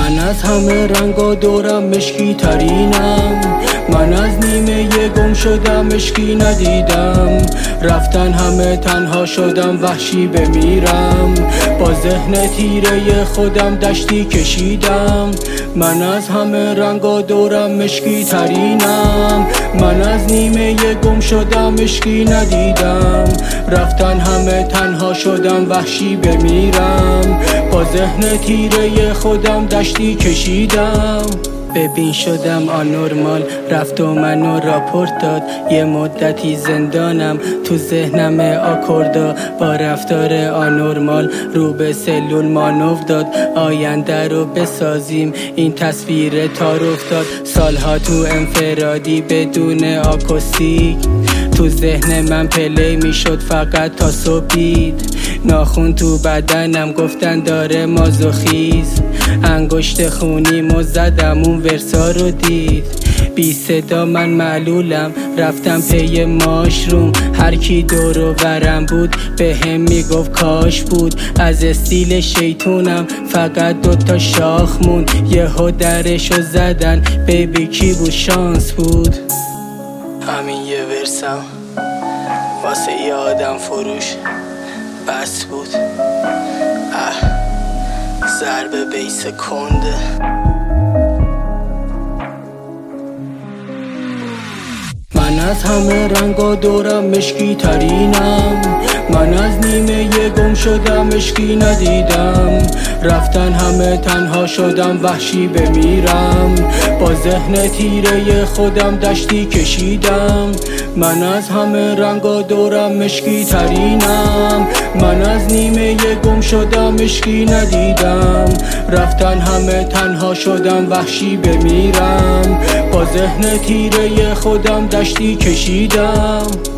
من از همه رنگا دورم مشکی ترینم، من از نیمه گم شدم مشکی ندیدم، رفتن همه تنها شدم وحشی بمیرم، با ذهن تیره خودم دشتی کشیدم. من از همه رنگا دورم مشکی ترینم، من از نیمه گم شدم مشکی ندیدم، رفتن همه تنها شدم وحشی بمیرم، با ذهن تیره خودم دشتی کشیدم. ببین شدم آنورمال، رفت و منو راپورت داد، یه مدتی زندانم تو ذهنم آکوردا، با رفتار آنورمال رو به سلول مانو داد، آینده رو بسازیم این تصویر تار افتاد، سالها تو انفرادی بدون آکوستیک، تو ذهن من پلی میشد فقط تا صبحید، ناخون تو بدنم گفتن داره مازوخیز، انگشت خونیمو زدم اون ورسا رو دید، بی صدا من معلولم رفتم پی ماشروم، هر کی دور و برم بود به هم میگفت کاش بود، از استیل شیطونم فقط دوتا شاخ مون، یهو درشو زدن بیبی کی بود شانس بود. همین یه ورسم واسه یه آدم فروش بس بود، ضربه بیس کنده. من از همه رنگا دورم مشکی ترینم، من از نیمه گم شدم مشکی ندیدم، رفتن همه تنها شدم وحشی بمیرم، با ذهن تیره خودم دشتی کشیدم. من از همه رنگا دورم مشکی ترینم، من از نیمه گم شدم مشکی ندیدم، رفتن همه تنها شدم وحشی بمیرم، با ذهن تیره خودم دشتی کشیدم.